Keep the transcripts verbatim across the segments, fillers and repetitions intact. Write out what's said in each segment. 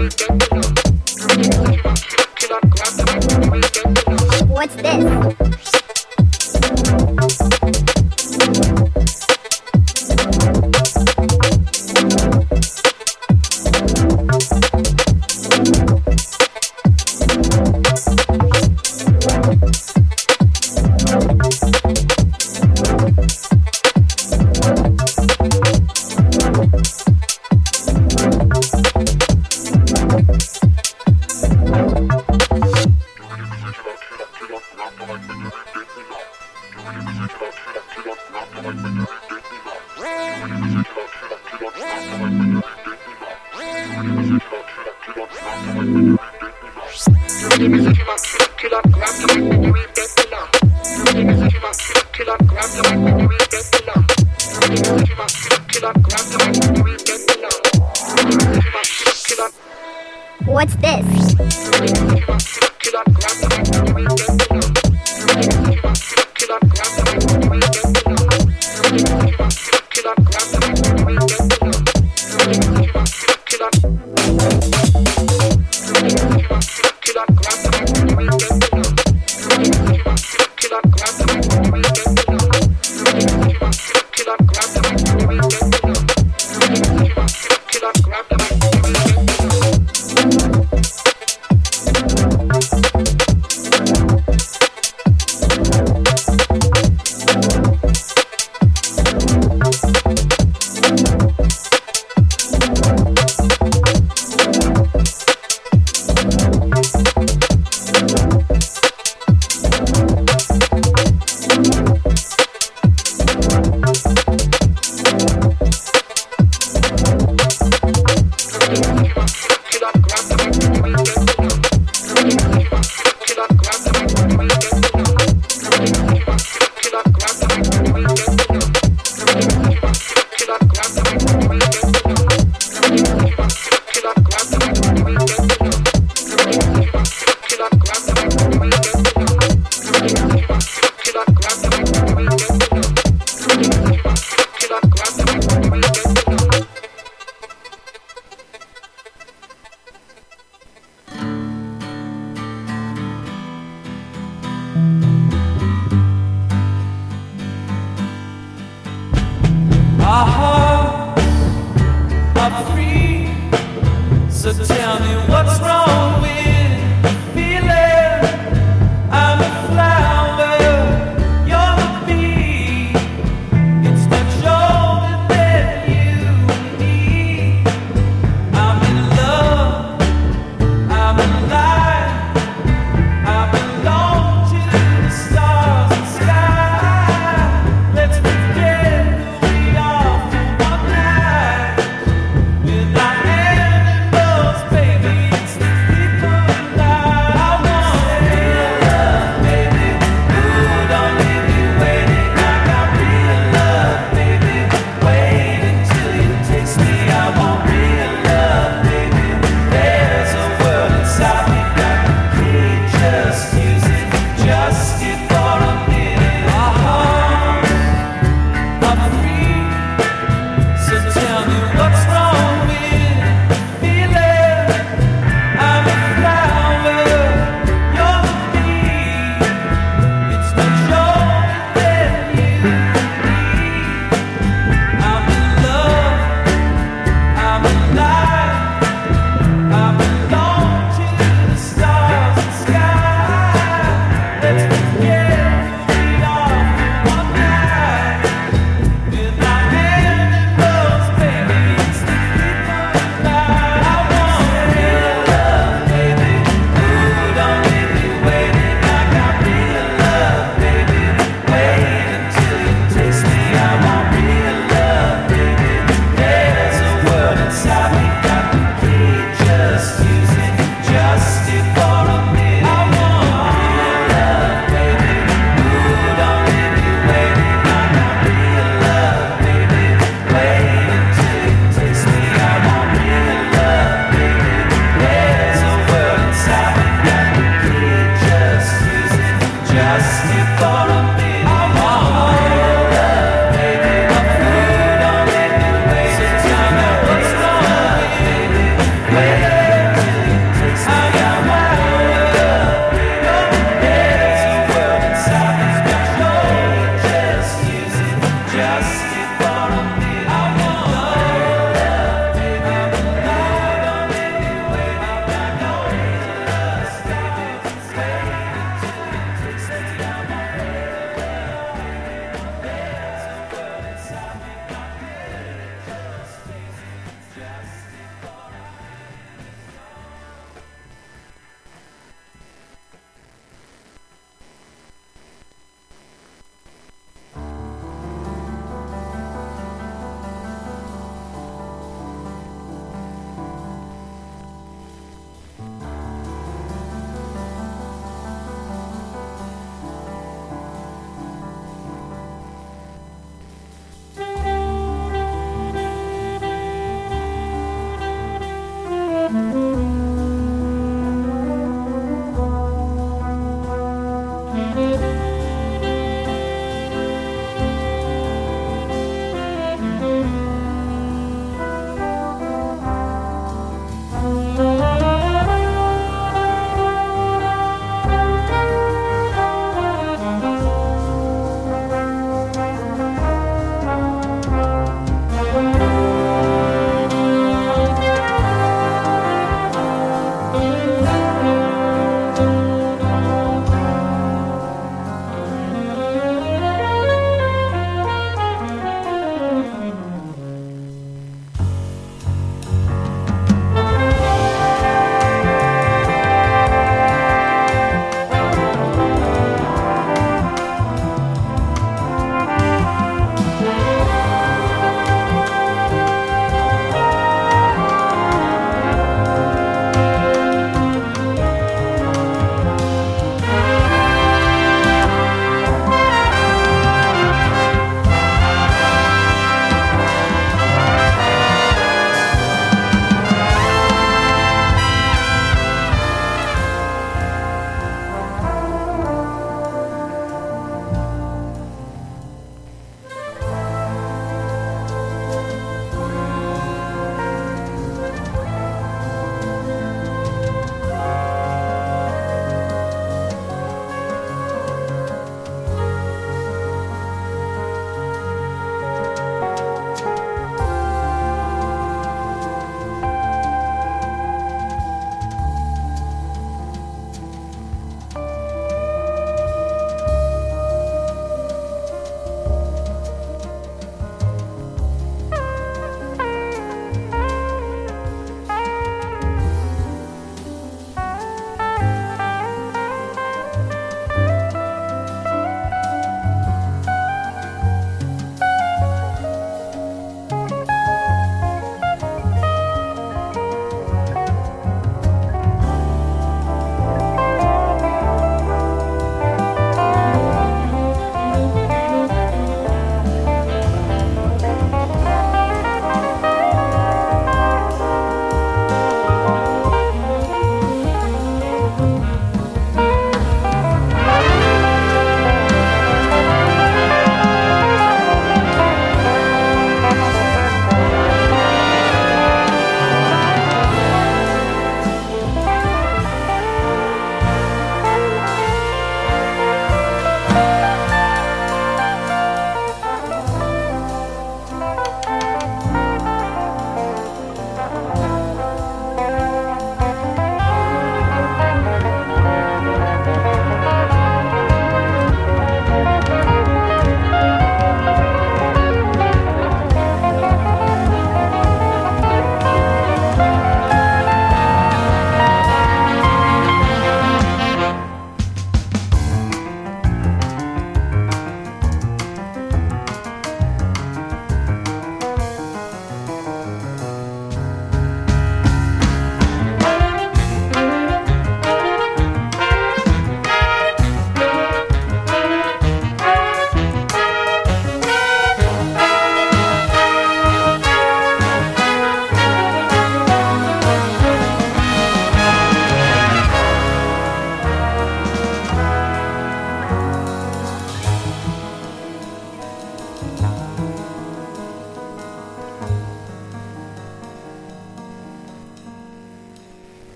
What's this? What's this? Baby, it's the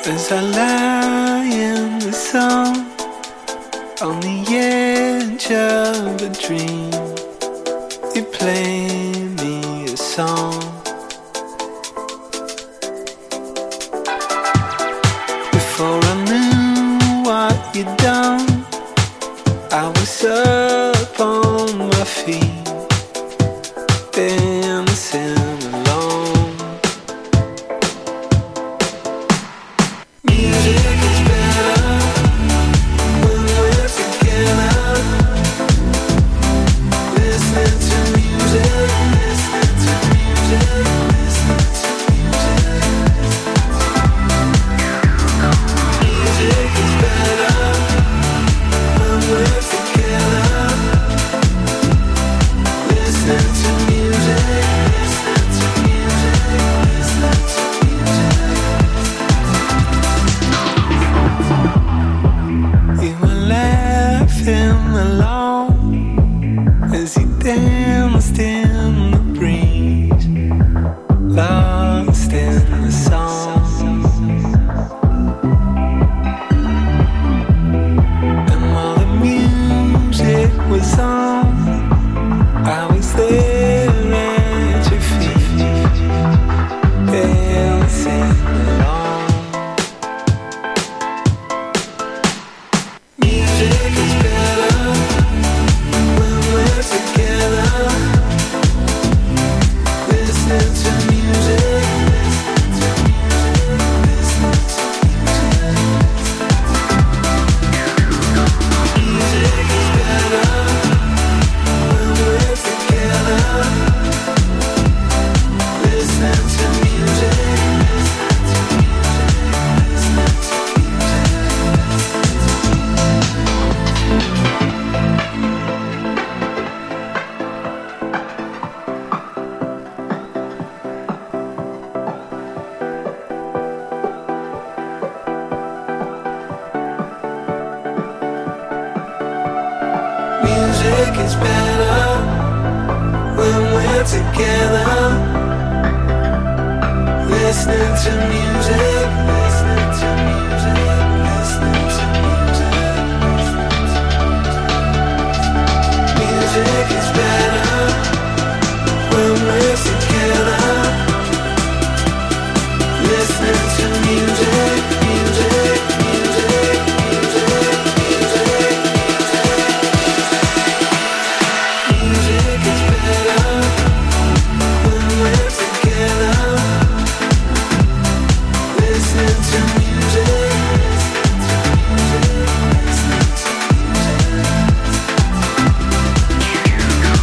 As I lie in the sun on the edge of a dream, you play me a song. Before I knew what you'd done, I was up on my feet, dancing alone. Music is better when we're together. Listening to music, listening to music, listening to music. Music is better when we're together. Listening to music, listening to music, listening to music. You were laughing along as you danced in the breeze, lost in the song. And while the music was on, I was there at your feet, dancing along. Music is better when we're together. Listening to music, listening to music. Music is better when we're together. Listening to music, listening to music is better when we're together. Listening to music, listening to music, listening to music. Music is better when we're together. Listening to music, music, music, music, music. Music is better when we're together. Listening to music, listening to music, listening to music.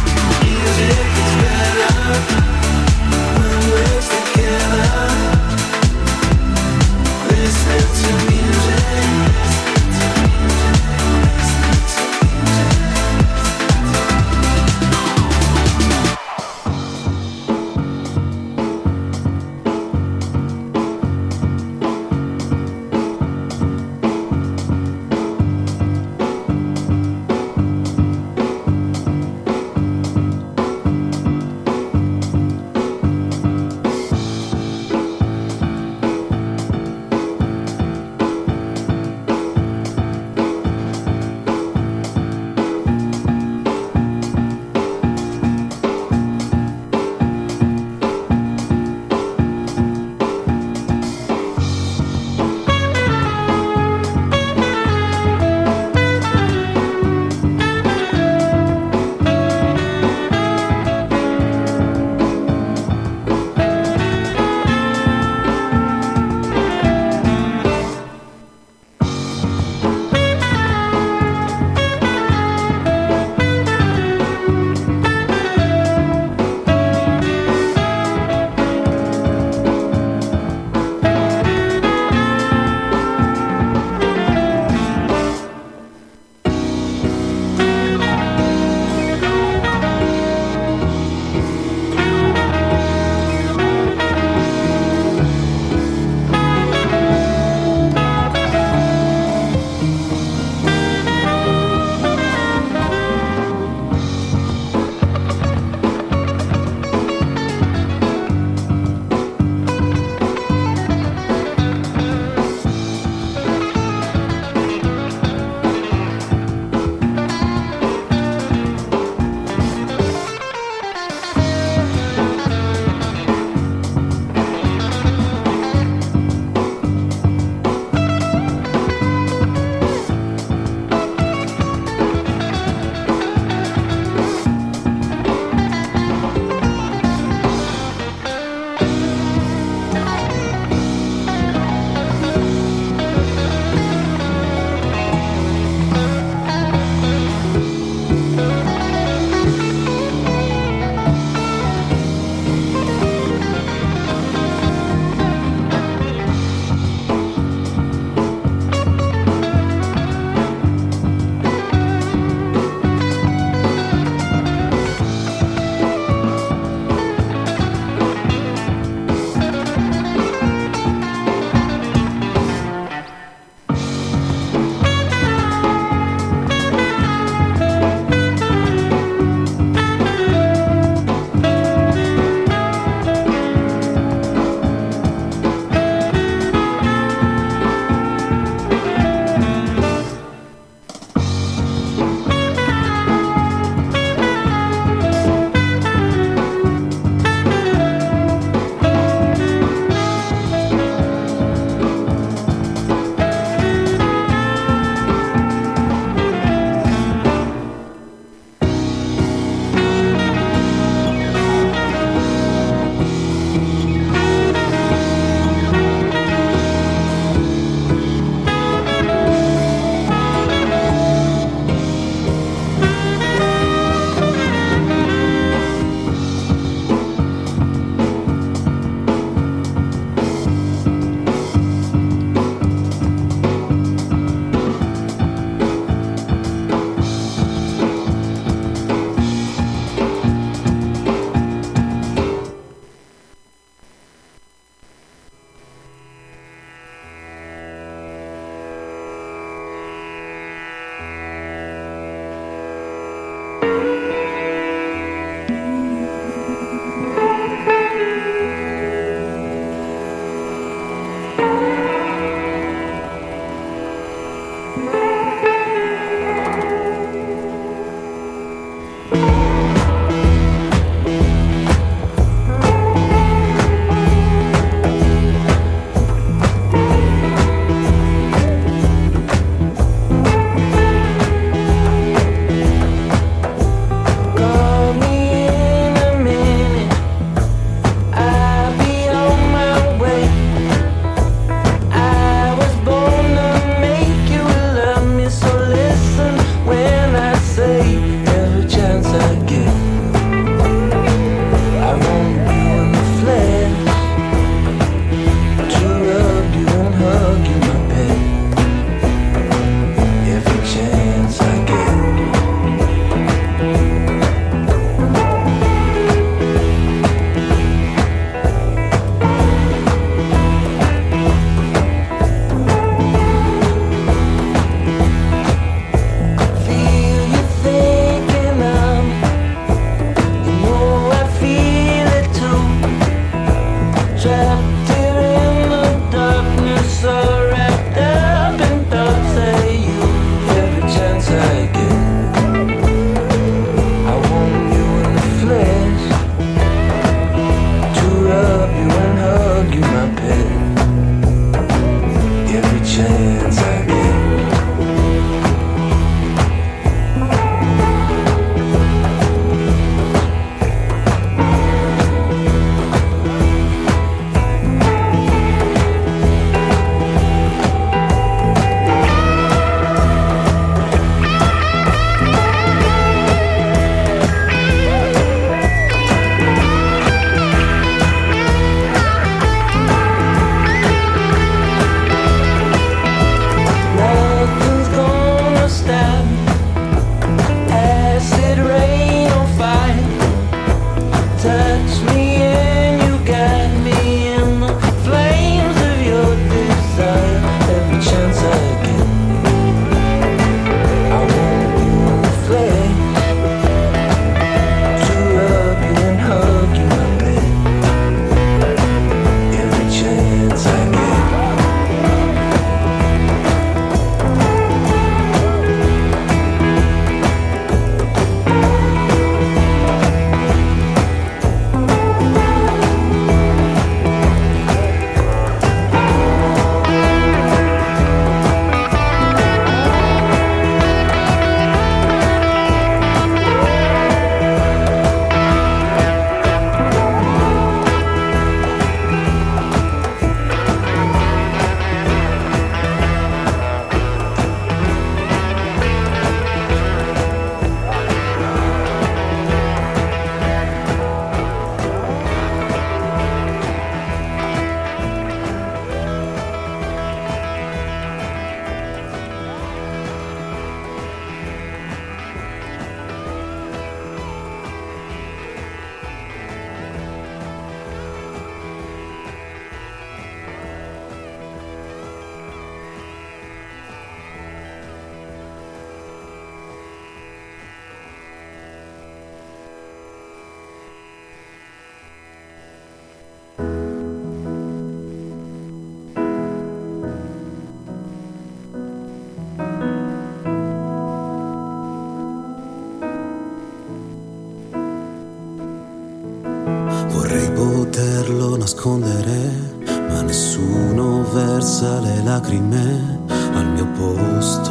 nascondere, ma nessuno versa le lacrime al mio posto.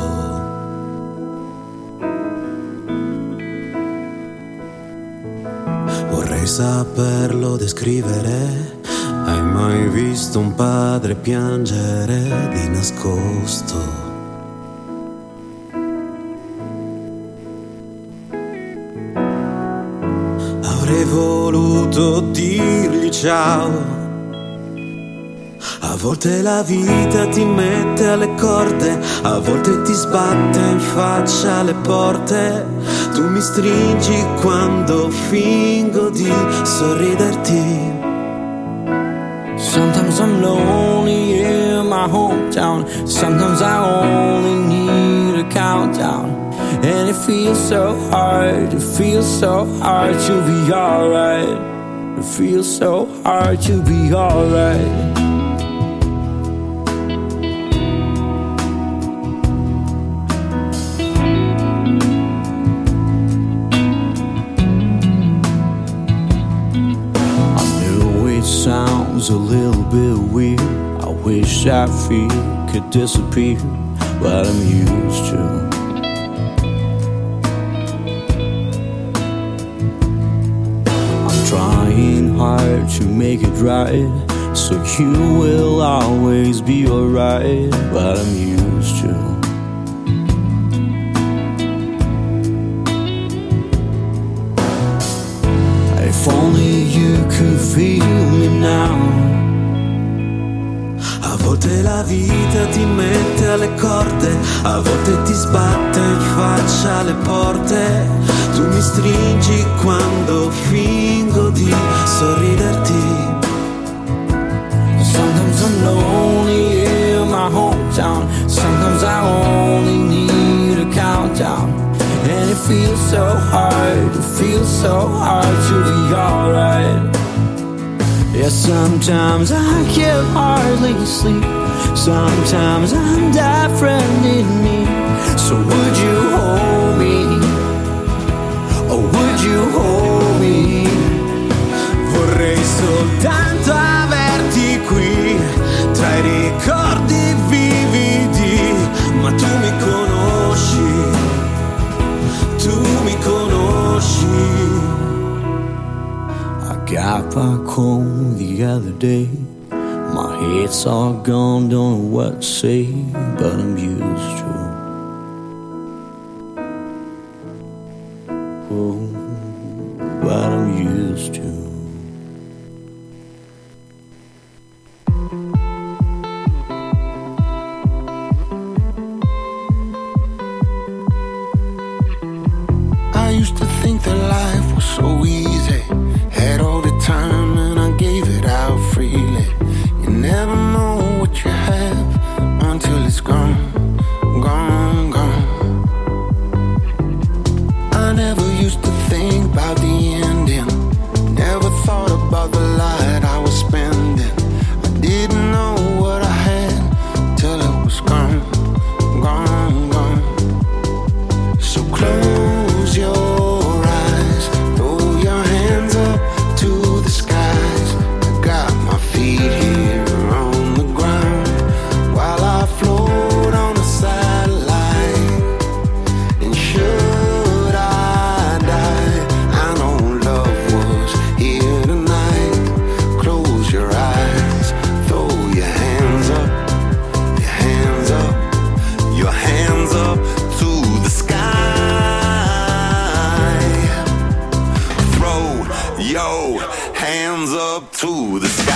Vorrei saperlo descrivere. Hai mai visto un padre piangere di nascosto? Avrei voluto dirgli ciao. A volte la vita ti mette alle corde, a volte ti sbatte in faccia le porte. Tu mi stringi quando fingo di sorriderti. Sometimes I'm lonely in my hometown. Sometimes I only need a countdown. And it feels so hard, it feels so hard to be alright. It feels so hard to be alright. Sounds a little bit weird. I wish that fear could disappear, but I'm used to. I'm trying hard to make it right, so you will always be alright, but I'm used to. If only you could feel me now. A volte la vita ti mette alle corde, a volte ti sbatte in faccia le porte. Tu mi stringi quando fingo di sorriderti. Sometimes I'm lonely in my hometown. Sometimes I only need a countdown. And it feels so hard, it feels so hard to be alright. Yeah, sometimes I can hardly sleep. Sometimes I'm different in me. So would you hold me? Or would you hold me? Vorrei soltanto averti qui, tra i ricordi vividi. Ma tu mi conosci, tu mi conosci. I got back home the other day. My head's all gone, don't know what to say, but I'm used to. Oh, but I'm used to. I used to think that life was so easy. Had all the time and I gave it out freely. You never know what you have until it's gone, gone, gone. I never used to think about the ending. Never thought about the light I was spending. I didn't know what I had till it was gone, gone, gone. So close your eyes, throw your hands up to the skies. I got my feet here on the ground while I float on a satellite. And should I die, I know love was here tonight. Close your eyes, throw your hands up, your hands up, your hands up to the sky. Throw your hands up to the sky.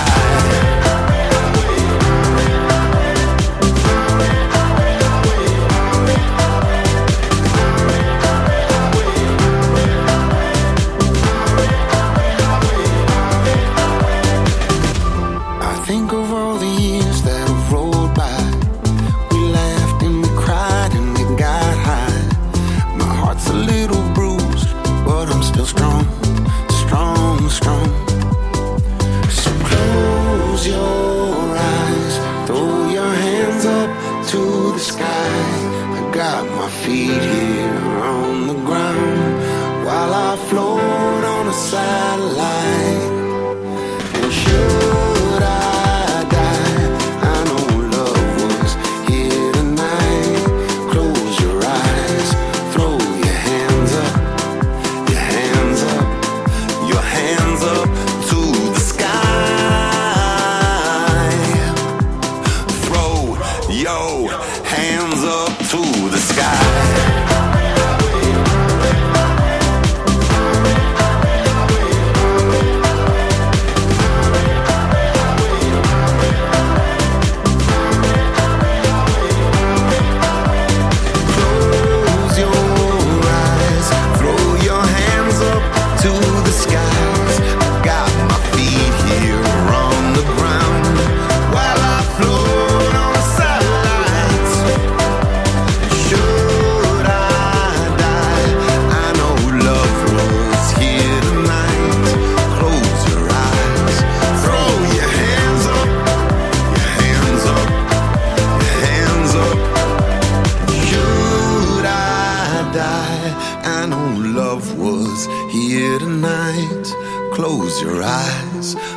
I think of all the years that have rolled by. We laughed and we cried and we got high. My heart's a little bruised, but I'm still strong, strong, strong. So close your eyes, throw your hands up to the sky. I got my feet here on the ground while I float on a satellite. And sure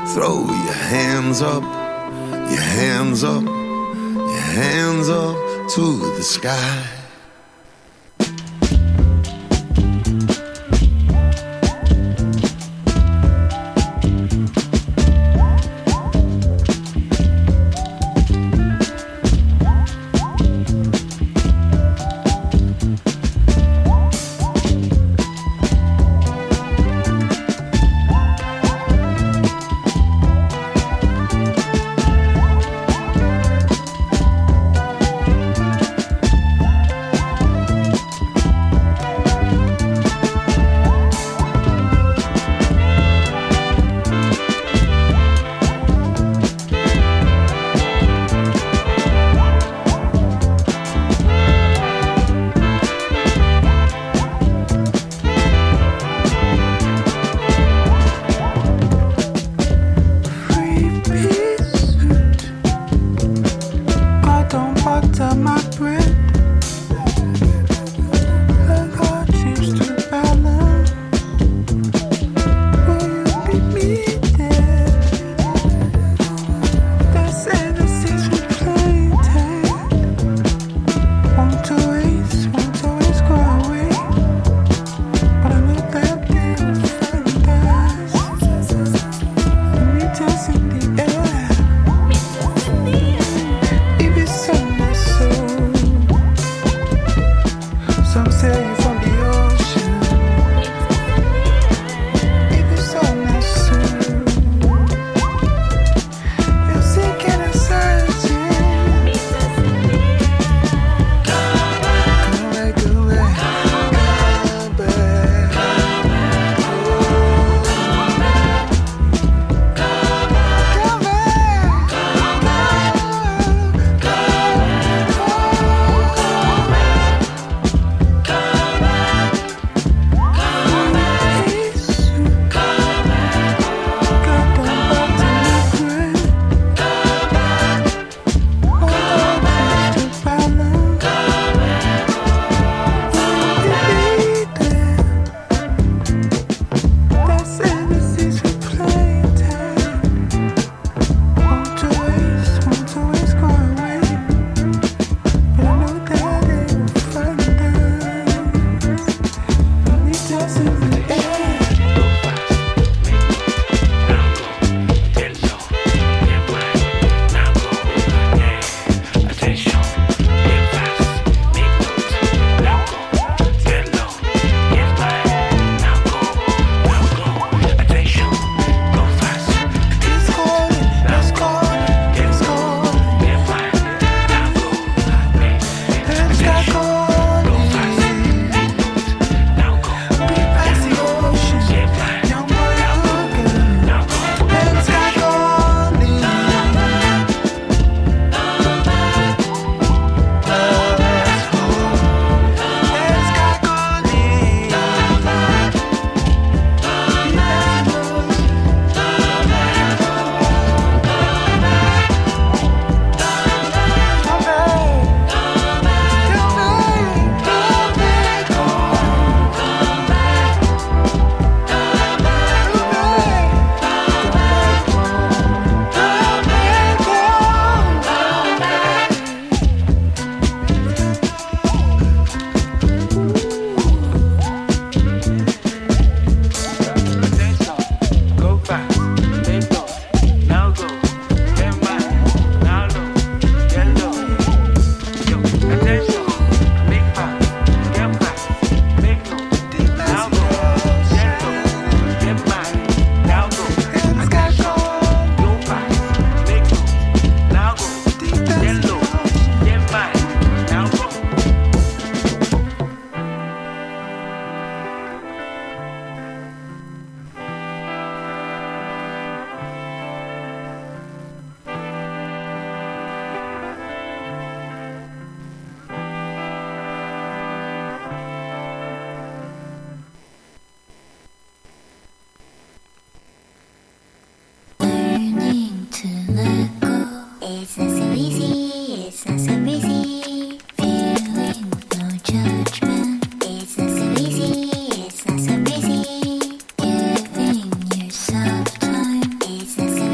Throw your hands up, your hands up, your hands up to the sky. It's not so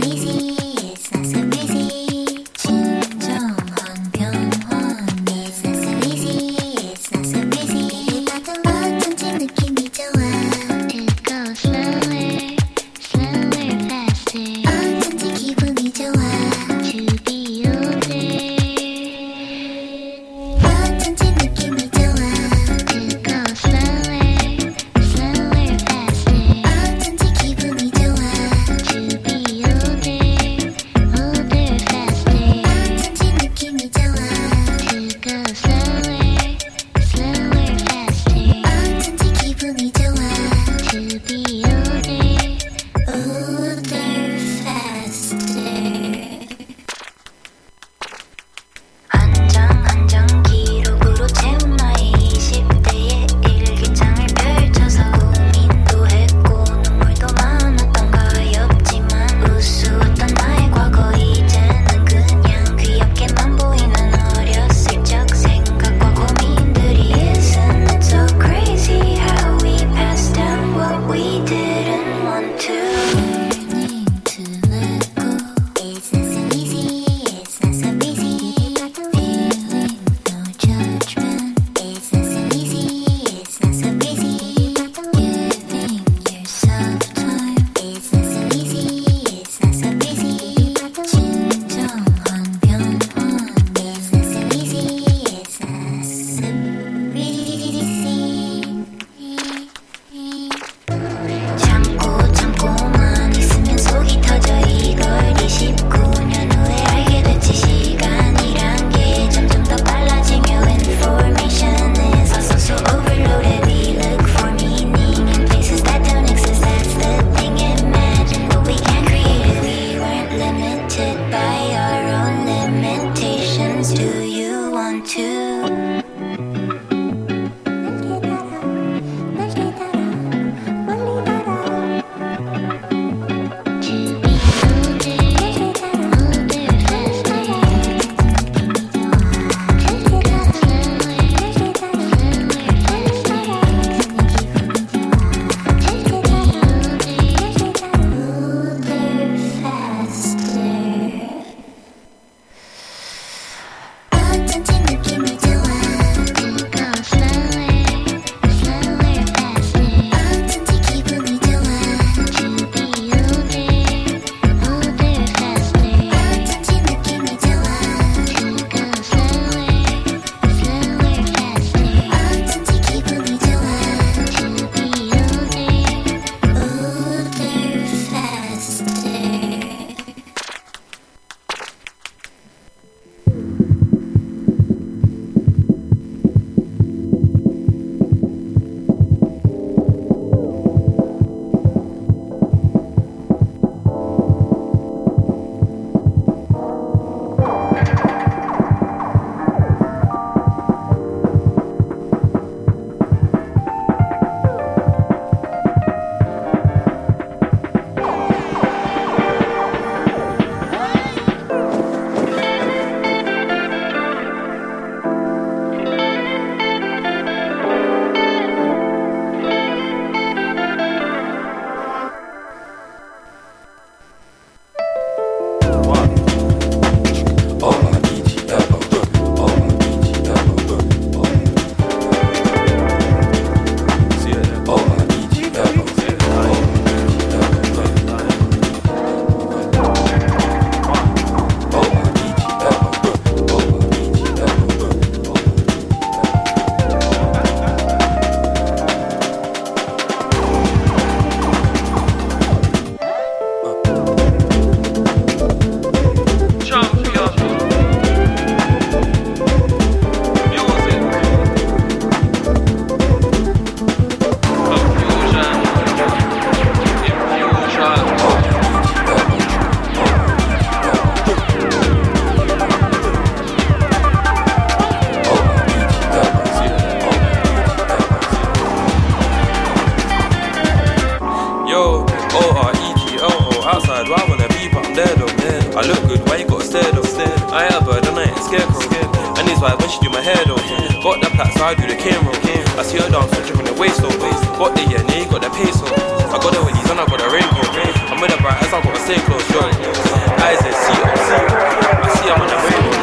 there though. I look good, why you gotta stare though? I ain't a bird and I ain't a scarecrow. And it's why when she do my hair though. Got the plaits, so I do the camera. I see her dance, switch on the waist though. Got the yeah, yeah, got the peso. I got the hoodies and I got the raincoat. I'm with the bright as I got to stay close, yo. Eyes that see, I see I'm on the rainbow.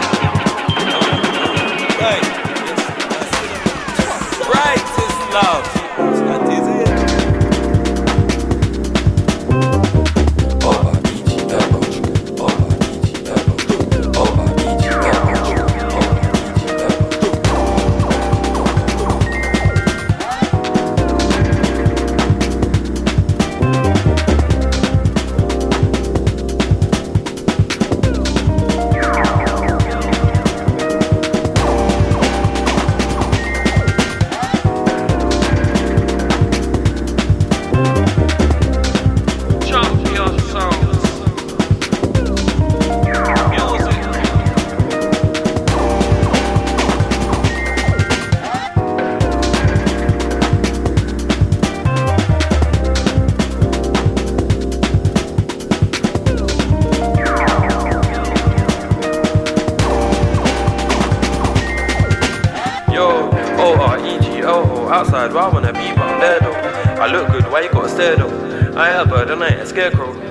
Right is love. That is it. Outside, where I wanna be, but I'm there though. I look good, why you gotta stare though? I ain't a bird and I ain't a scarecrow.